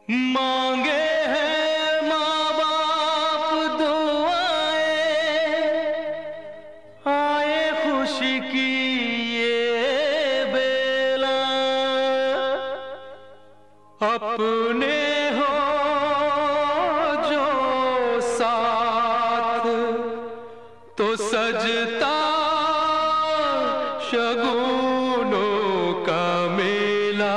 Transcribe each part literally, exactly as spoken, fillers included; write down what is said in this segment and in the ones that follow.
मांगे हैं माँ बाप दुआएं, आए खुशी की ये बेला, अपने हो जो साथ तो सजता शगुनों का मेला।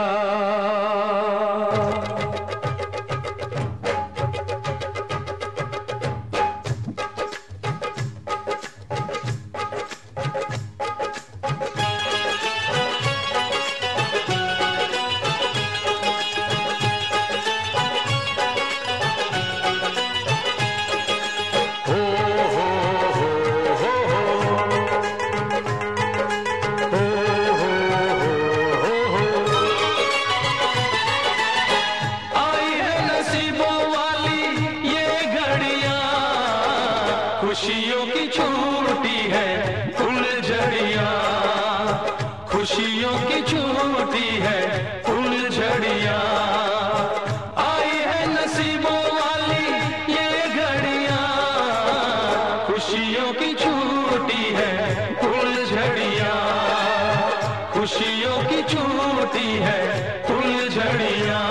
खुशियों की छूटी है फुलझड़ियाँ, खुशियों की छूटी है फुलझड़ियाँ, आई है नसीबों वाली ये घड़ियाँ, खुशियों की छूटी है फुलझड़ियाँ, खुशियों की छूटी है फुलझड़ियाँ।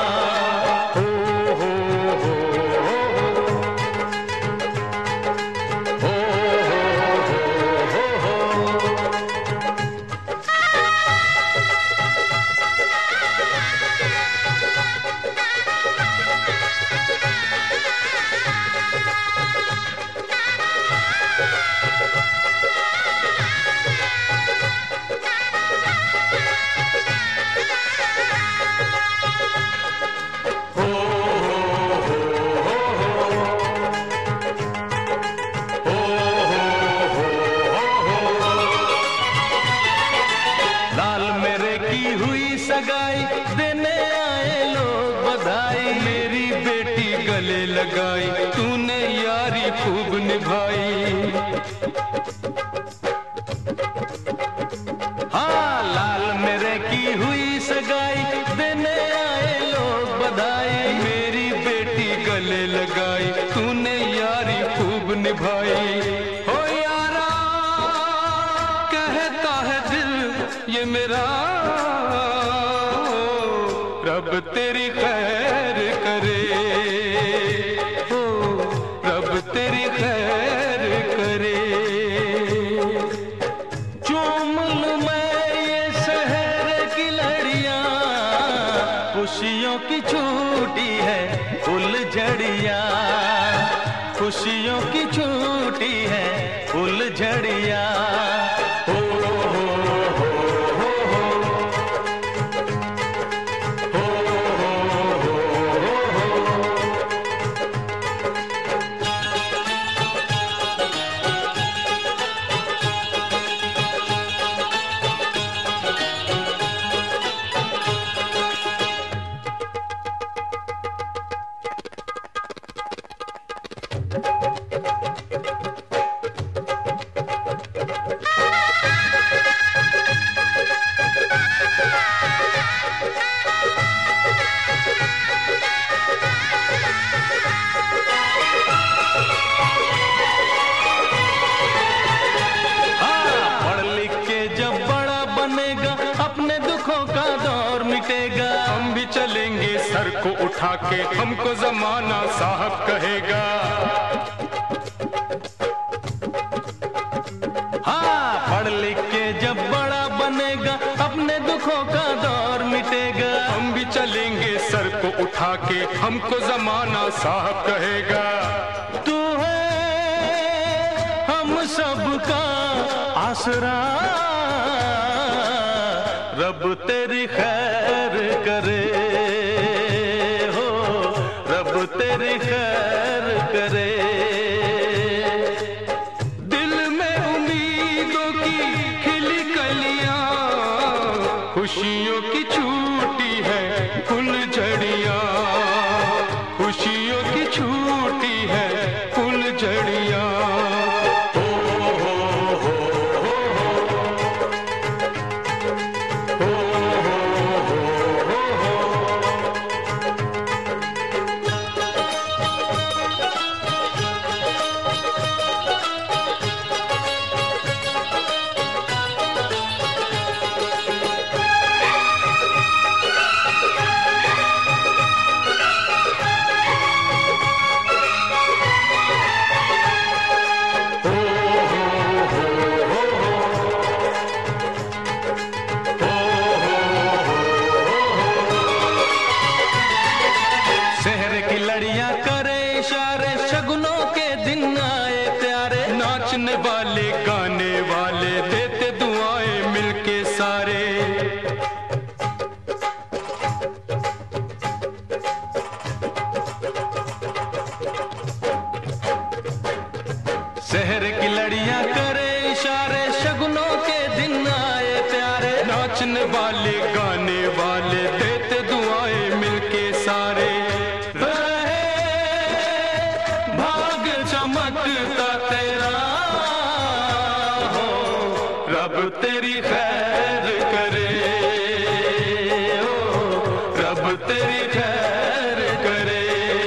सगाई देने आए लोग बधाई, मेरी बेटी गले लगाई तूने यारी खूब निभाई। हाँ लाल मेरे की हुई सगाई देने आए लोग बधाई, मेरी बेटी गले लगाई तूने यारी खूब निभाई। हो यारा कहता है दिल ये मेरा, रब तेरी खैर करे, हो रब तेरी खैर करे। चूम लूं मैं ये शहर की लड़ियाँ, खुशियों की छूटी है फुलझड़ियाँ, खुशियों की छूटी है फुलझड़ियाँ। अपने दुखों का दौर मिटेगा, हम भी चलेंगे सर को उठा के, हमको जमाना साहब कहेगा। हाँ पढ़ लिख के जब बड़ा बनेगा, अपने दुखों का दौर मिटेगा, हम भी चलेंगे सर को उठा के, हमको जमाना साहब कहेगा। तू है हम सबका आसरा, रब तेरी खैर करे, हो रब तेरी खैर करे। दिल में उम्मीदों की खिली कलियां, खुशियों की छूटी है फुलझड़ियां, खुशियों की छूटी है फुलझड़ियां। इशारे, शगुनों के दिन आए प्यारे। नाचने वाले गाने वाले देते दुआएं मिलके सारे। शहर की लड़ियां करे इशारे, शगुनों के दिन आए प्यारे। नाचने वाले गाने वाले देते दुआएं मिलके सारे। रहे भाग चमकता तेरा हो, रब तेरी खैर करे, ओ रब तेरी खैर करे।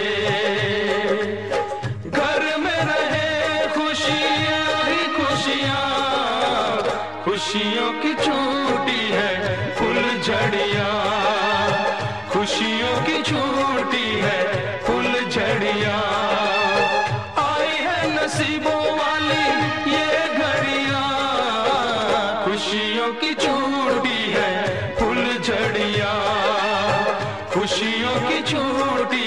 घर में रहे खुशियां ही खुशियां, खुशियों की छूटी है फुलझड़ियां, खुशियों की छूटी है फुलझड़ियां। आई है नसीबों वाली ये घड़ियां, खुशियों की छूटी है फुलझड़ियां, खुशियों की छूटी